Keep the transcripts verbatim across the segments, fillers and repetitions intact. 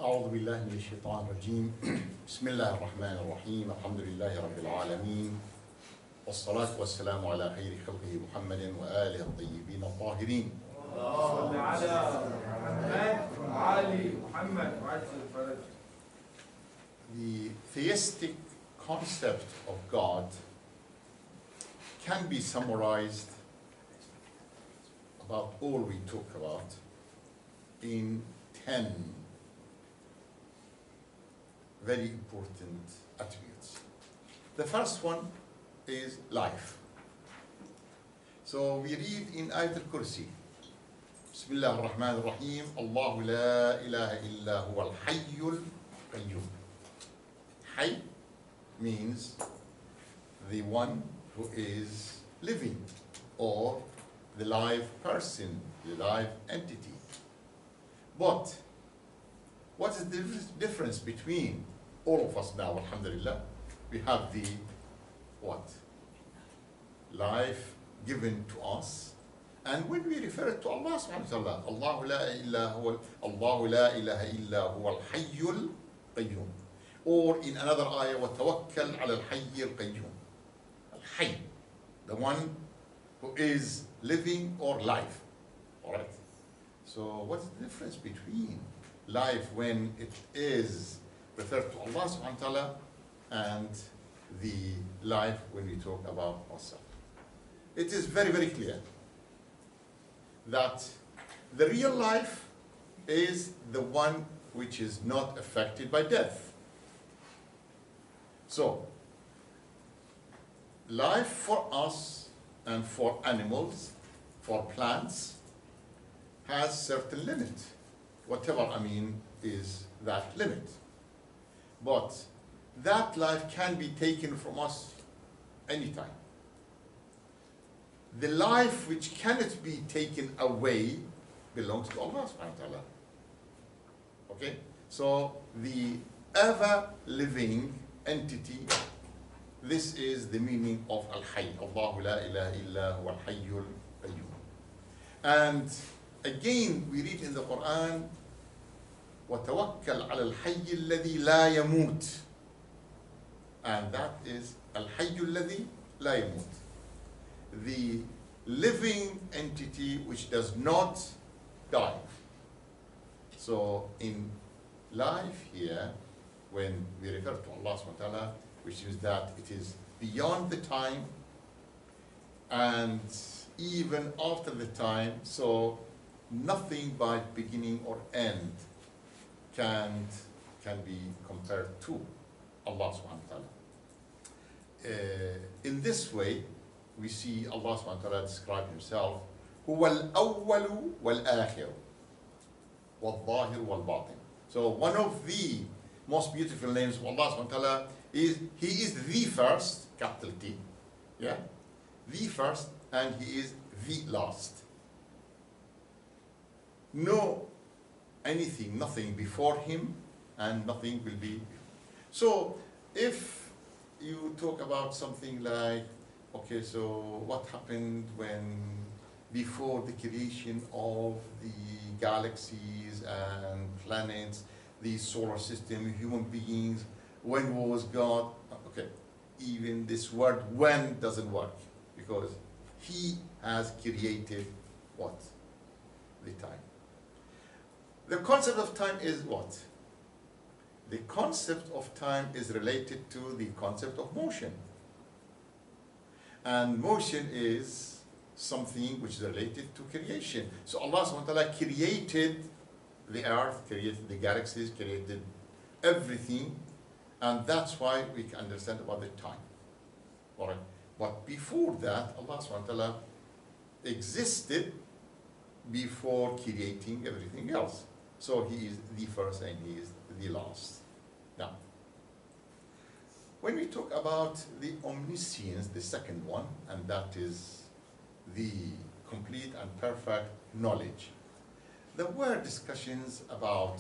أعوذ بالله من الشيطان الرجيم بسم الله الرحمن الرحيم الحمد لله رب العالمين والصلاة والسلام على خير خلقه محمد وآله الطيبين الطاهرين. صل على محمد وعلي محمد وعجل الفرج. The theistic concept of God can be summarized about all we talk about in ten very important attributes. The first one is life. So we read in Ayat al-Kursi, Bismillah ar-Rahman ar-Rahim, Allahu la ilaha illa huwa al-hayyul qayyum. Hayy means the one who is living, or the live person, the live entity. But what is the difference between all of us now, alhamdulillah? We have the what? Life given to us. And when we refer it to Allah subhanahu wa ta'ala, Allahu la ilaha huwa Allahu la ilaha illa huwa al-hayyul qayyum. Or in another ayah, وَتَوَكَّلْ عَلَى الْحَيِّ الْقَيُّومِ. Al-hayy, the one who is living or life. All right. So what's the difference between life when it is referred to Allah subhanahu wa ta'ala and the life when we talk about ourselves? It is very, very clear that the real life is the one which is not affected by death. So, life for us and for animals, for plants, has certain limit. Whatever I mean is that limit. But that life can be taken from us anytime. The life which cannot be taken away belongs to Allah subhanahu wa ta'ala. Okay? So the ever-living entity, this is the meaning of Al-Hayy. Allahu la ilaha illa huwa al-hayyul qayyum. And again, we read in the Quran, وَتَوَكَّلْ عَلَى الْحَيِّ الَّذِي لَا يَمُوتُ. And that is الْحَيُّ الَّذِي لَا يَمُوتُ. The living entity which does not die. So in life here, when we refer to Allah subhanahu wa ta'ala, which is that it is beyond the time and even after the time, so nothing by beginning or end can, can be compared to Allah subhanahu wa ta'ala. Uh, in this way, we see Allah subhanahu wa ta'ala describe himself, هو الأول والآخر والظاهر والباطن. So one of the most beautiful names of Allah subhanahu wa ta'ala is, he is the first, capital T, yeah, the first, and he is the last. No anything, nothing before him, and nothing will be. So if you talk about something like, okay, so what happened when, before the creation of the galaxies and planets, the solar system, human beings, when was God? Okay, even this word when doesn't work, because he has created what? The time. The concept of time is what? The concept of time is related to the concept of motion. And motion is something which is related to creation. So Allah subhanahu wa ta'ala created the earth, created the galaxies, created everything, and that's why we can understand about the time. All right. But before that, Allah subhanahu wa ta'ala existed before creating everything else. So he is the first and he is the last. Now, when we talk about the omniscience, the second one, and that is the complete and perfect knowledge, there were discussions about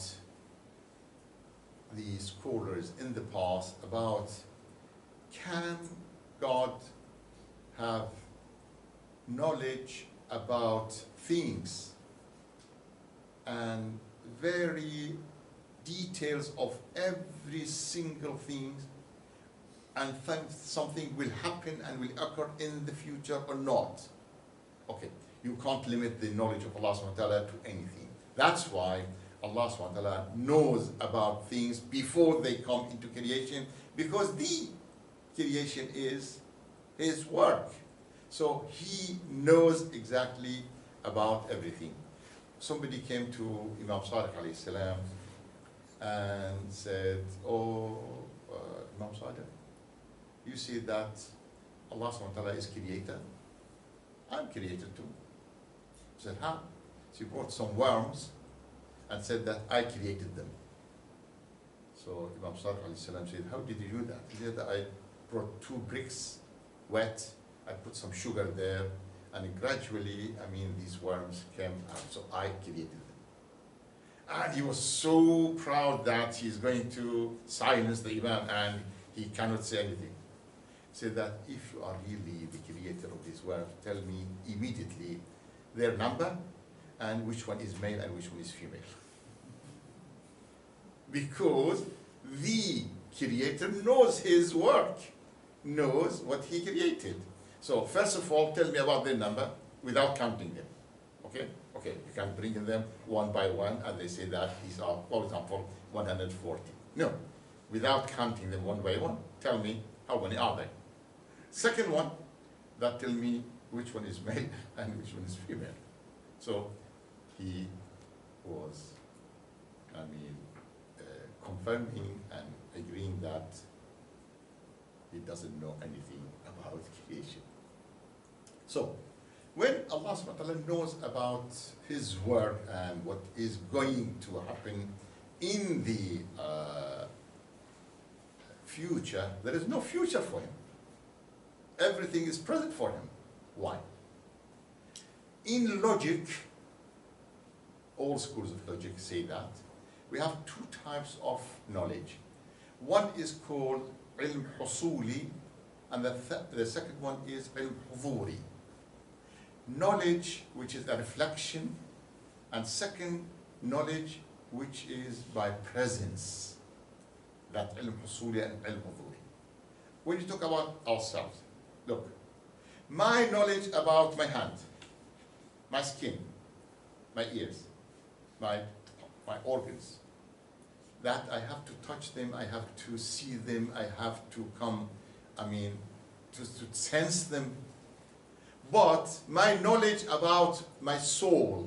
the scholars in the past about, can God have knowledge about things? And very details of every single thing and think something will happen and will occur in the future or not. Okay, you can't limit the knowledge of Allah subhanahu wa ta'ala to anything. That's why Allah subhanahu wa ta'ala knows about things before they come into creation, because the creation is His work. So He knows exactly about everything. Somebody came to Imam Sadiq alayhi salam and said, oh, uh, Imam Sadiq, you see that Allah subhanahu wa ta'ala is creator? I'm created too. He said, huh? So he brought some worms and said that I created them. So Imam Sadiq alayhi salam said, how did you do that? He said that I brought two bricks wet, I put some sugar there, and gradually, I mean, these worms came out, so I created them. And he was so proud that he's going to silence the Imam and he cannot say anything. He said that if you are really the creator of these worms, tell me immediately their number and which one is male and which one is female. Because the creator knows his work, knows what he created. So first of all, tell me about their number without counting them. Okay? Okay, you can bring them one by one, and they say that these are, for example, one hundred forty. No, without counting them one by one, tell me how many are they. Second one, that tell me which one is male and which one is female. So he was, I mean, uh, confirming and agreeing that he doesn't know anything about creation. So, when Allah subhanahu wa ta'ala knows about His work and what is going to happen in the uh, future, there is no future for Him. Everything is present for Him. Why? In logic, all schools of logic say that we have two types of knowledge. One is called ilm husuli, and the, th the second one is ilm huduri. Knowledge which is a reflection, and second, knowledge which is by presence. That ilm husuli and ilm huduri. When you talk about ourselves, look, my knowledge about my hand, my skin, my ears, my, my organs, that I have to touch them, I have to see them, I have to come, I mean, to, to sense them. But my knowledge about my soul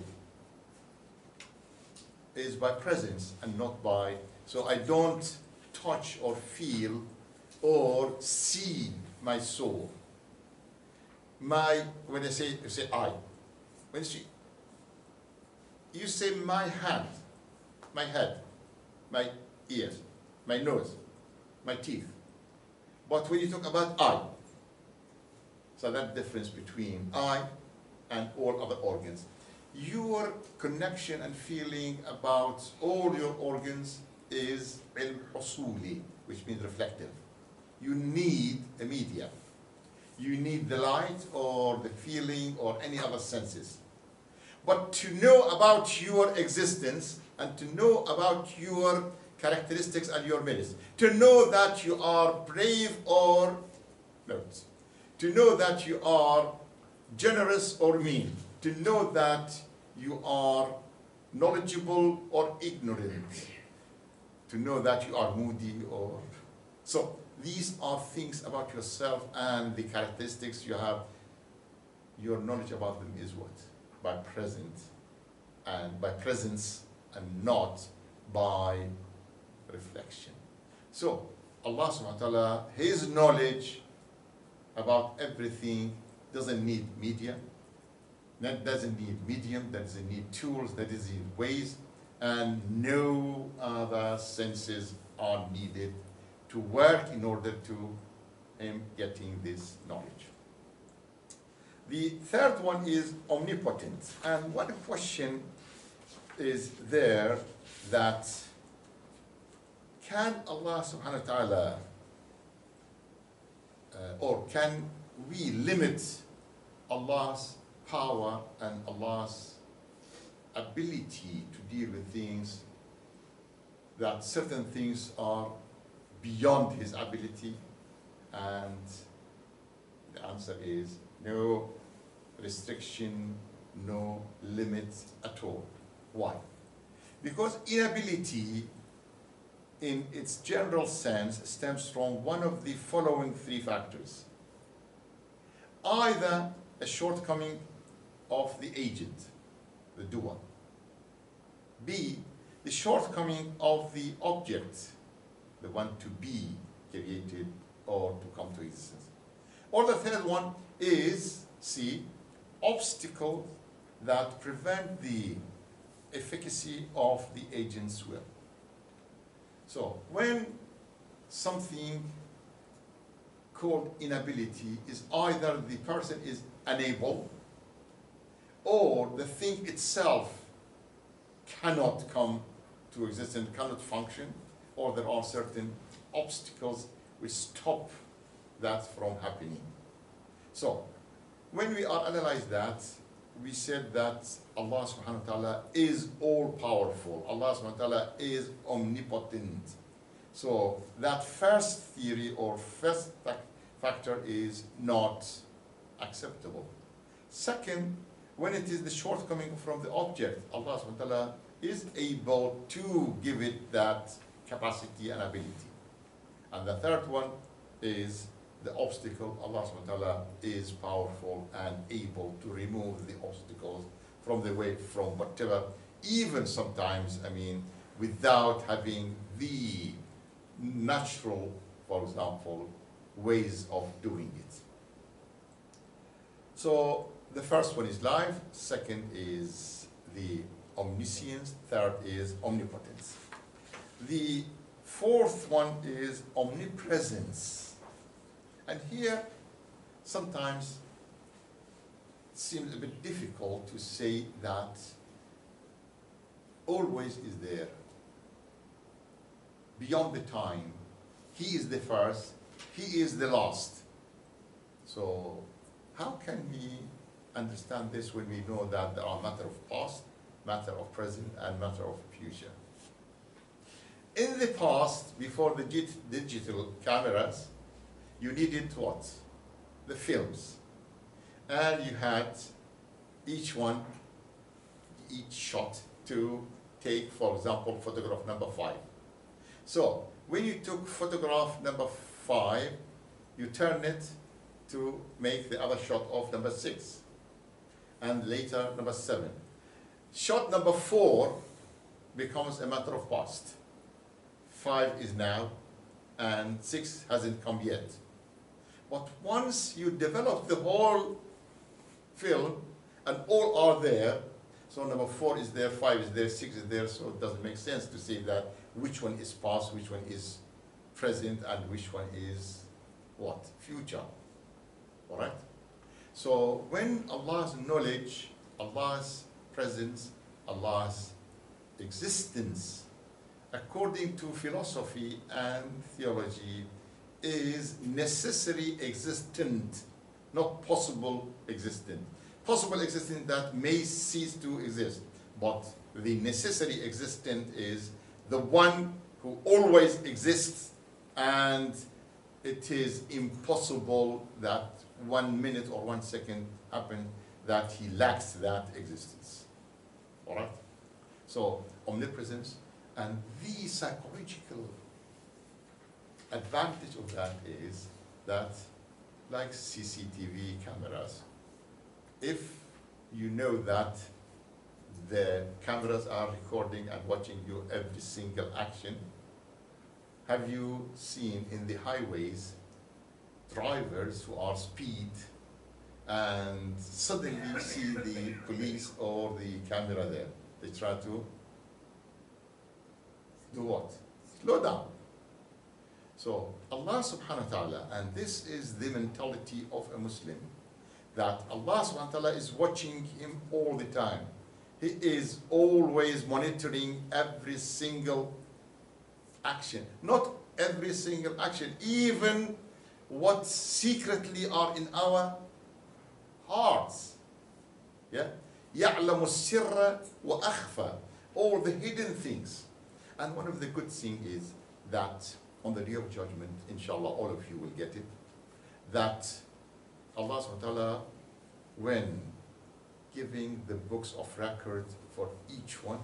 is by presence and not by, so I don't touch or feel or see my soul. My, when I say, you say I, when you, you say my hand, my head, my ears, my nose, my teeth. But when you talk about I, so that difference between I and all other organs, your connection and feeling about all your organs is ilm husuli, which means reflective. You need a medium. You need the light or the feeling or any other senses. But to know about your existence and to know about your characteristics and your merits, to know that you are brave or not, to know that you are generous or mean, to know that you are knowledgeable or ignorant, to know that you are moody or... So these are things about yourself and the characteristics you have. Your knowledge about them is what? By present and by presence and not by reflection. So Allah subhanahu wa ta'ala, His knowledge about everything doesn't need media, that doesn't need medium, that doesn't need tools, that doesn't need ways, and no other senses are needed to work in order to him getting this knowledge. The third one is omnipotent. And one question is there that can Allah subhanahu wa ta'ala uh, or can we limit Allah's power and Allah's ability to deal with things that certain things are beyond his ability? And the answer is no restriction, no limits at all. Why? Because inability in its general sense stems from one of the following three factors. Either a shortcoming of the agent, the doer. B, the shortcoming of the object, the one to be created or to come to existence. Or the third one is, C, obstacles that prevent the efficacy of the agent's will. So when something called inability is either the person is unable or the thing itself cannot come to existence, cannot function, or there are certain obstacles which stop that from happening. So when we are analyze that, we said that Allah subhanahu wa ta'ala is all powerful. Allah subhanahu wa ta'ala is omnipotent. So that first theory or first factor is not acceptable. Second, when it is the shortcoming from the object, Allah subhanahu wa ta'ala is able to give it that capacity and ability. And the third one is the obstacle. Allah subhanahu wa ta'ala is powerful and able to remove the obstacles from the way, from whatever, even sometimes, I mean, without having the natural, for example, ways of doing it. So the first one is life, second is the omniscience, third is omnipotence. The fourth one is omnipresence. And here, sometimes it seems a bit difficult to say that always is there. Beyond the time, he is the first, he is the last. So how can we understand this when we know that there are matter of past, matter of present, and matter of future? In the past, before the digital cameras, you needed what? The films. And you had each one, each shot to take, for example, photograph number five. So when you took photograph number five, you turn it to make the other shot of number six. And later, number seven. Shot number four becomes a matter of past. Five is now, and six hasn't come yet. But once you develop the whole film, and all are there, so number four is there, five is there, six is there, so it doesn't make sense to say that which one is past, which one is present, and which one is what? Future. All right? So when Allah's knowledge, Allah's presence, Allah's existence, according to philosophy and theology, is necessary existent, not possible existent. Possible existent that may cease to exist, but the necessary existent is the one who always exists, and it is impossible that one minute or one second happen that he lacks that existence. All right? So omnipresence, and the psychological advantage of that is that, like C C T V cameras, if you know that the cameras are recording and watching you every single action, have you seen in the highways drivers who are speed and suddenly see the police or the camera there? They try to do what? Slow down. So Allah subhanahu wa ta'ala, and this is the mentality of a Muslim, that Allah subhanahu wa ta'ala is watching him all the time. He is always monitoring every single action. Not every single action, even what secretly are in our hearts. Yeah? يَعْلَمُ السِّرَّ وَأَخْفَى. All the hidden things. And one of the good things is that on the day of judgment, inshallah, all of you will get it, that Allah subhanahu wa ta'ala, when giving the books of record for each one,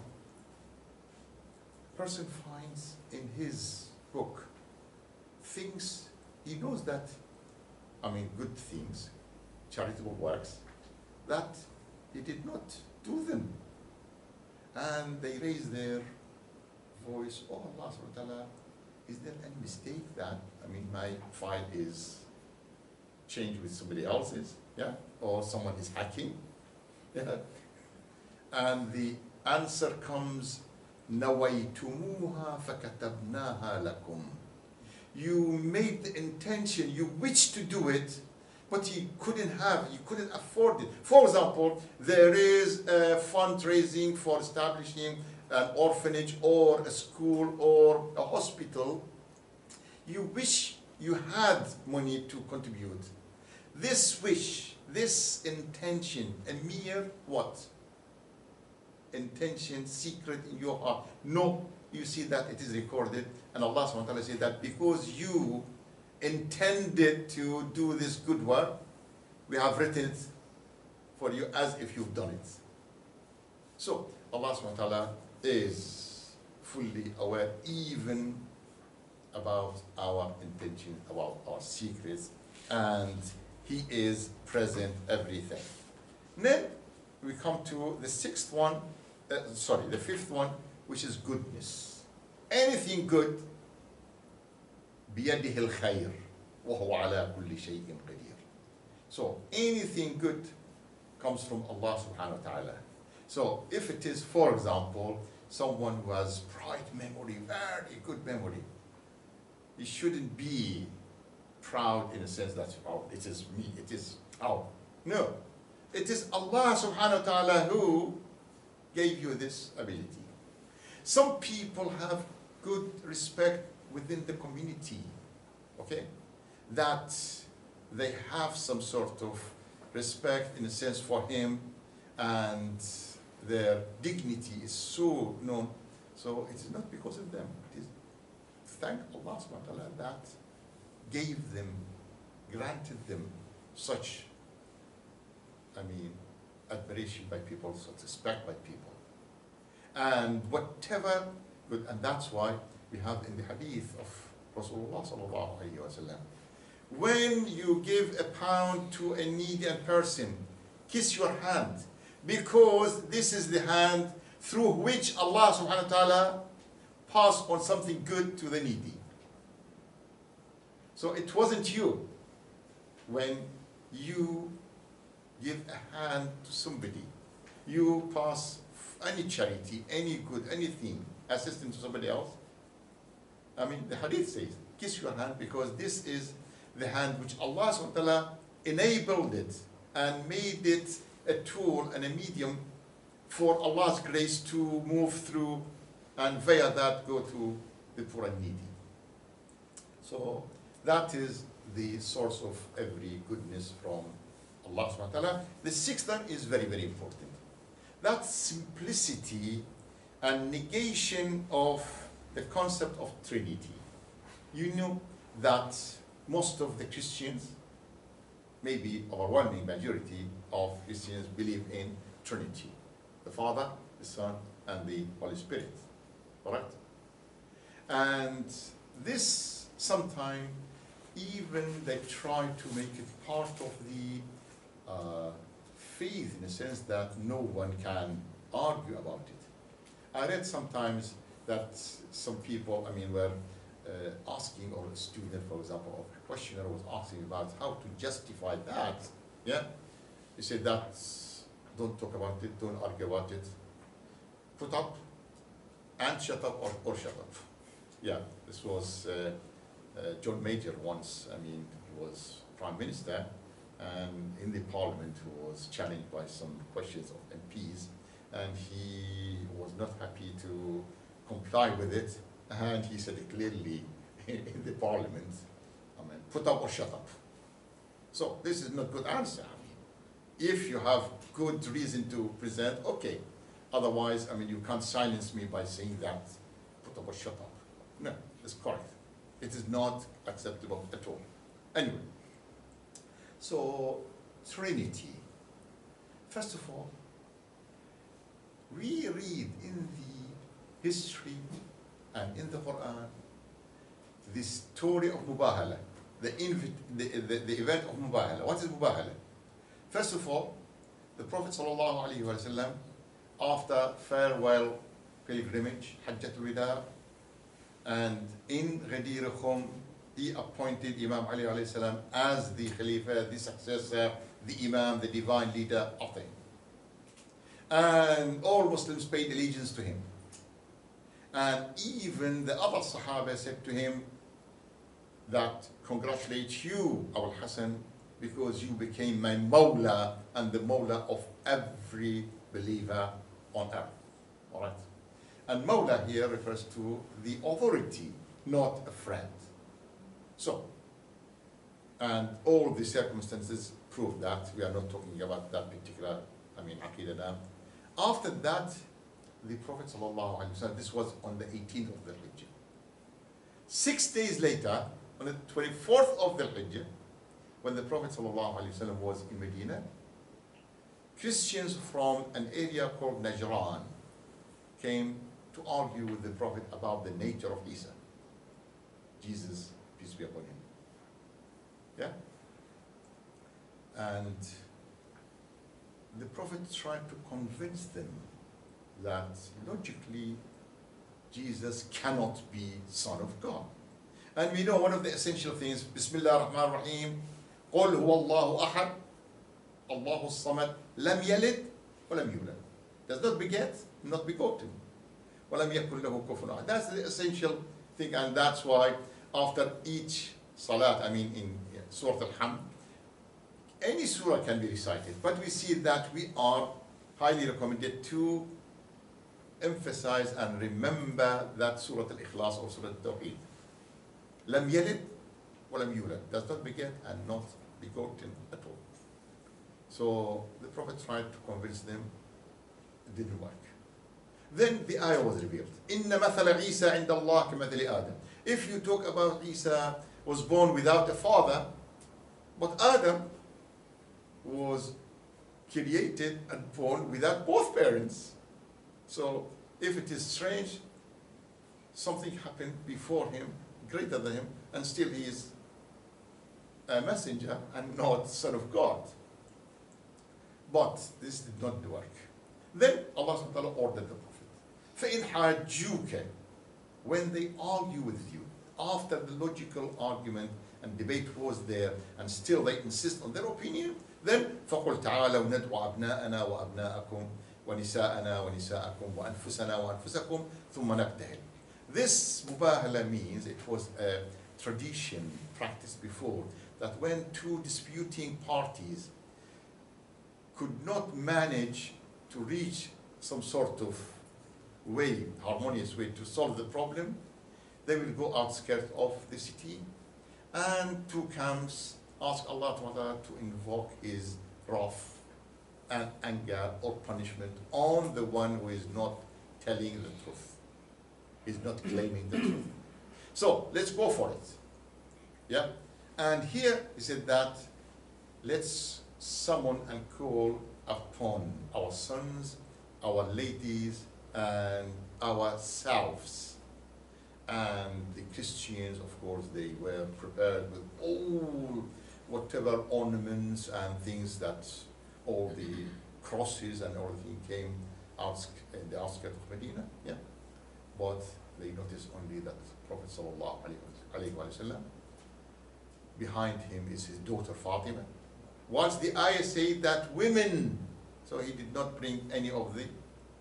person finds in his book things, he knows that, I mean, good things, charitable works, that he did not do them. And they raise their voice, oh Allah subhanahu wa ta'ala, is there any mistake that, I mean, my file is changed with somebody else's, yeah, or someone is hacking, yeah. And the answer comes, نَوَيْتُمُوهَا فَكَتَبْنَاهَا لَكُمْ. You made the intention, you wished to do it, but you couldn't have, you couldn't afford it. For example, there is a fundraising for establishing an orphanage or a school or a hospital. You wish you had money to contribute. This wish, this intention, a mere what? Intention, secret in your heart. No, you see that it is recorded, and Allah subhanahu wa ta'ala says that because you intended to do this good work, we have written it for you as if you've done it. So Allah subhanahu wa ta'ala is fully aware even about our intention, about our secrets, and He is present everything. Then we come to the sixth one, uh, sorry, the fifth one, which is goodness. Anything good, بيده الخير وهو على كل شيء قدير. So anything good comes from Allah subhanahu wa ta'ala. So if it is, for example, someone who has bright memory, very good memory, he shouldn't be proud in a sense that, oh, it is me, it is, oh, no. It is Allah subhanahu wa ta'ala who gave you this ability. Some people have good respect within the community, okay? That they have some sort of respect in a sense for him, and their dignity is so known. So it is not because of them. It is thank Allah subhanahu wa ta'ala that gave them, granted them such, I mean, admiration by people, such respect by people. And whatever good, and that's why we have in the hadith of Rasulullah sallallahu alayhi wa sallam, when you give a pound to a needy person, kiss your hand, because this is the hand through which Allah subhanahu wa ta'ala passed on something good to the needy. So it wasn't you. When you give a hand to somebody, you pass any charity, any good, anything, assistance to somebody else. I mean, the hadith says, kiss your hand, because this is the hand which Allah subhanahu wa ta'ala enabled it and made it a tool and a medium for Allah's grace to move through, and via that go to the poor and needy. So that is the source of every goodness from Allah subhanahu wa ta'ala. The sixth one is very, very important. That simplicity and negation of the concept of Trinity. You know that most of the Christians, maybe overwhelming majority of Christians, believe in Trinity. The Father, the Son, and the Holy Spirit. Correct? And this sometimes even they try to make it part of the uh, faith, in a sense that no one can argue about it. I read sometimes that some people, I mean, were uh, asking, or a student, for example, or a questioner was asking about how to justify that. Yeah? He said that, don't talk about it, don't argue about it. Put up and shut up, or, or shut up. Yeah, this was uh, uh, John Major once, I mean, he was Prime Minister, and in the Parliament he was challenged by some questions of M Ps, and he was not happy to comply with it, and he said it clearly in, in the Parliament, I mean, put up or shut up. So this is not good answer. I mean, if you have good reason to present, okay. Otherwise, I mean, you can't silence me by saying that put up or shut up. No, it's correct. It is not acceptable at all. Anyway, so Trinity. First of all, we read in the history and in the Quran the story of Mubahala, the, the, the, the event of Mubahala. What is Mubahala? First of all, the Prophet sallallahu alaihi wasallam, after farewell pilgrimage, Hajjatul Wida, and in Ghadir Khum, he appointed Imam Ali alayhi salam as the Khalifa, the successor, the Imam, the divine leader of him. And all Muslims paid allegiance to him. And even the other Sahaba said to him that, congratulate you, Abu Hassan, because you became my Mawla and the Mawla of every believer on earth. All right? And Mawla here refers to the authority, not a friend. So, and all the circumstances prove that. We are not talking about that particular, I mean, Aqidah now. After that, the Prophet sallallahu alaihi wasallam, this was on the eighteenth of the Hijjah. Six days later, on the twenty-fourth of the Hijjah, when the Prophet sallallahu alaihi wasallam was in Medina, Christians from an area called Najran came to argue with the Prophet about the nature of Isa, Jesus, peace be upon him. Yeah? And the Prophet tried to convince them that logically Jesus cannot be Son of God. And we know one of the essential things, Bismillah ar-Rahman ar-Rahim, قُلْ هُوَ اللَّهُ أَحَدٌ اللَّهُ الصَّمَدُ لَمْ يَلِدْ وَلَمْ يُولَدْ. Does not beget, not begotten. وَلَمْ يَكُنْ لَهُ كُفُوًا أَحَدٌ. That's the essential thing, and that's why after each salat, I mean in Surah Al-Hamd, any surah can be recited, but we see that we are highly recommended to emphasize and remember that Surah Al-Ikhlas or Surah Al-Tawheed. Lam yalid wa lam yulad, does not beget and not begotten at all. So the Prophet tried to convince them, it didn't work. Then the ayah was revealed. Inna mathala Isa inda Allah kamathali Adam. If you talk about Isa was born without a father, but Adam was created and born without both parents. So if it is strange, something happened before him, greater than him, and still he is a messenger and not Son of God. But this did not work. Then Allah subhanahu wa ta'ala ordered the Prophet, فَإِنْ حَاجُّوكَ, when they argue with you, after the logical argument and debate was there, and still they insist on their opinion, then فَقُلْ تَعَالَوْا نَدْعُ أَبْنَاءَنَا وَأَبْنَاءَكُمْ وَنِسَاءَنَا وَنِسَاءَكُمْ وَأَنفُسَنَا وَأَنفُسَكُمْ ثُمَّ نَبْتَهِلْ. This mubahala means, it was a tradition practiced before, that when two disputing parties could not manage to reach some sort of way, harmonious way to solve the problem, they will go outskirts of the city and two camps ask Allah to invoke His wrath and anger or punishment on the one who is not telling the truth, is not claiming the truth. So let's go for it. Yeah? And here he said that let's summon and call upon our sons, our ladies, and ourselves. And the Christians, of course, they were prepared with all whatever ornaments and things that all the crosses and everything came out in the outskirts of Medina. Yeah, but they noticed only that Prophet sallallahu alaihi wasallam, behind him is his daughter Fatima. Once the ayah said that women, so he did not bring any of the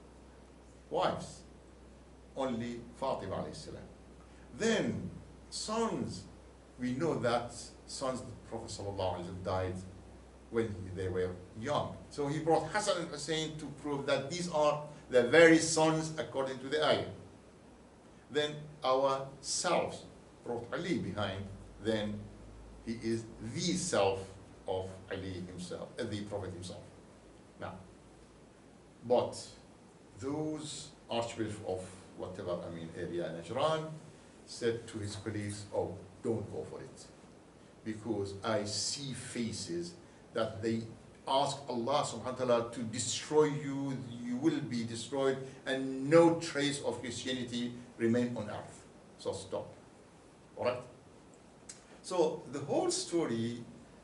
wives, only Fatima alayhi salam. Then sons, we know that sons of the Prophet sallallahu alaihi wasallam died when they were young. So he brought Hassan and Hussein to prove that these are the very sons according to the ayah. Then ourselves brought Ali behind, then he is the self of Ali himself, uh, the Prophet himself. Now, but those archbishops of whatever, I mean, area in Najran, said to his colleagues, oh, don't go for it. Because I see faces that they ask Allah subhanahu wa ta'ala to destroy you, you will be destroyed, and no trace of Christianity remain on earth. So stop. All right? So the whole story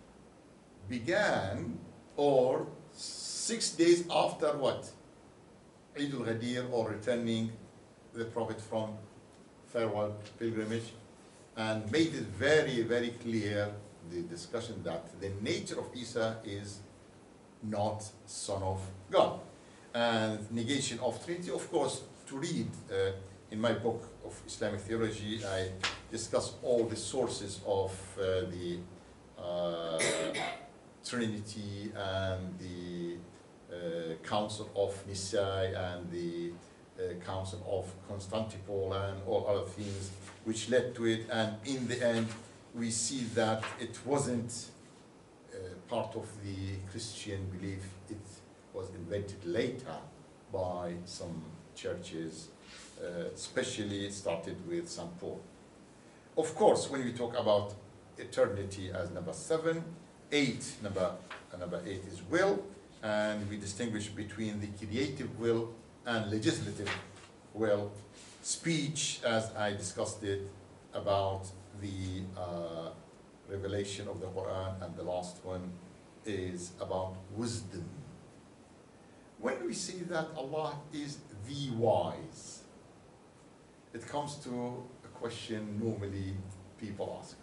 began, or six days after what? Eid al-Ghadir, or returning the Prophet from farewell pilgrimage, and made it very, very clear, the discussion, that the nature of Isa is not Son of God. And negation of Trinity, of course, to read uh, in my book of Islamic theology, I discuss all the sources of uh, the uh, Trinity and the uh, Council of Nicaea and the uh, Council of Constantinople and all other things which led to it. And in the end, we see that it wasn't uh, part of the Christian belief. It was invented later by some churches, uh, especially it started with Saint Paul. Of course, when we talk about eternity as number seven, eight, number, uh, number eight is will, and we distinguish between the creative will and legislative will. Speech, as I discussed it, about the uh, revelation of the Quran, and the last one is about wisdom. When we say that Allah is the wise, it comes to a question normally people ask.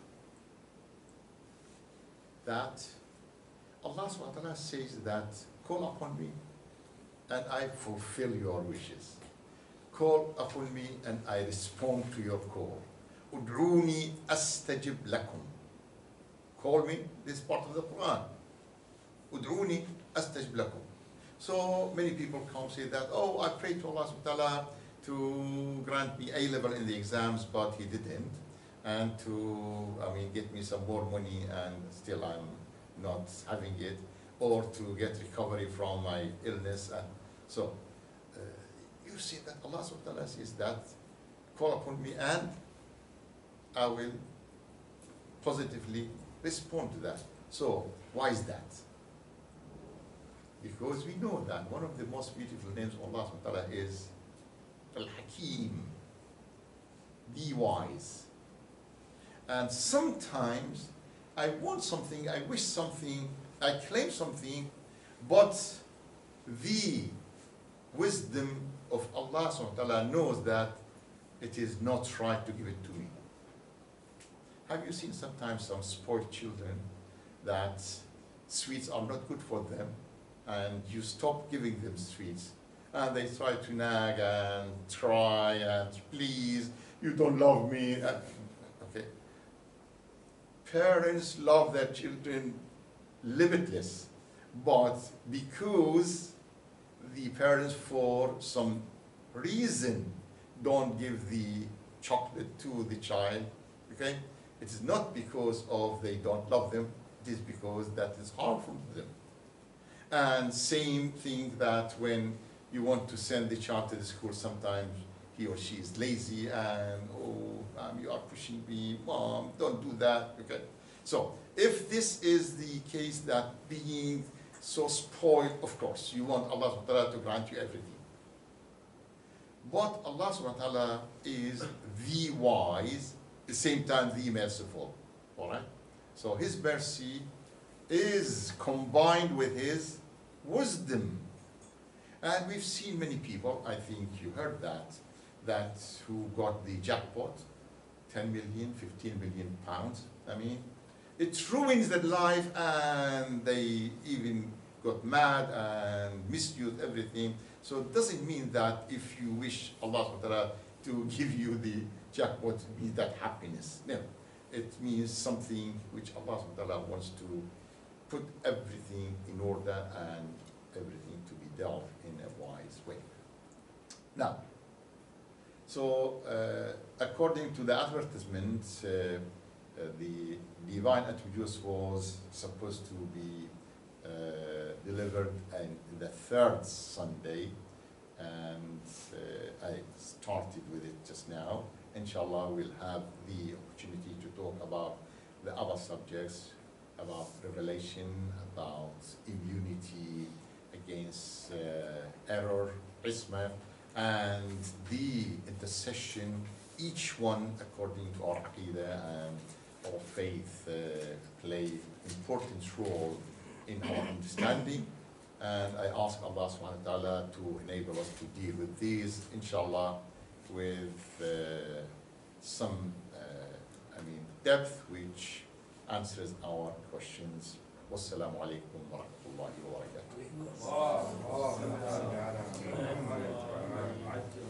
That Allah subhanahu wa ta'ala says that, call upon me and I fulfill your wishes. Call upon me and I respond to your call. Ud'uni astajib lakum. Call me, this is part of the Quran. Ud'uni astajib lakum. So many people come say that, oh, I prayed to Allah subhanahu wa ta'ala to grant me A level in the exams, but he didn't. And to, I mean, get me some more money and still I'm not having it. Or to get recovery from my illness. And so, uh, you see that Allah subhanahu wa ta'ala says that, call upon me and I will positively respond to that. So, why is that? Because we know that one of the most beautiful names of Allah subhanahu wa ta'ala is Al-Hakim, the wise. And sometimes I want something, I wish something, I claim something, but the wisdom of Allah subhanahu wa ta'ala knows that it is not right to give it to me. Have you seen sometimes some spoiled children that sweets are not good for them, and you stop giving them sweets, and they try to nag and try and please, you don't love me. And, okay. Parents love their children limitless, but because the parents for some reason don't give the chocolate to the child, okay? It is not because of they don't love them, it is because that is harmful to them. And same thing that when you want to send the child to the school, sometimes he or she is lazy and, oh, um, you are pushing me, mom, don't do that, okay? So, if this is the case, that being so spoiled, of course, you want Allah subhanahu wa ta'ala to grant you everything. But Allah subhanahu wa ta'ala is the wise, at the same time the merciful, all right? So his mercy is combined with his wisdom. And we've seen many people, I think you heard that, that who got the jackpot, ten million, fifteen million pounds, I mean, it ruins their life, and they even got mad and misused everything. So it doesn't mean that if you wish Allah subhanahu wa ta'ala to give you the jackpot, it means that happiness. No, it means something which Allah subhanahu wa ta'ala wants to put everything in order and everything to be dealt in a wise way. Now, so uh, according to the advertisement, uh, Uh, the divine attributes was supposed to be uh, delivered in the third Sunday and uh, I started with it just now. Inshallah, we'll have the opportunity to talk about the other subjects, about revelation, about immunity against uh, error, isma, and the intercession, each one according to our aqidah and our faith uh, play important role in our understanding. And I ask Allah subhanahu wa ta'ala to enable us to deal with these, inshallah, with uh, some, uh, I mean, depth which answers our questions. Wassalamu alaikum wa rahmatullahi wa barakatuh. الله.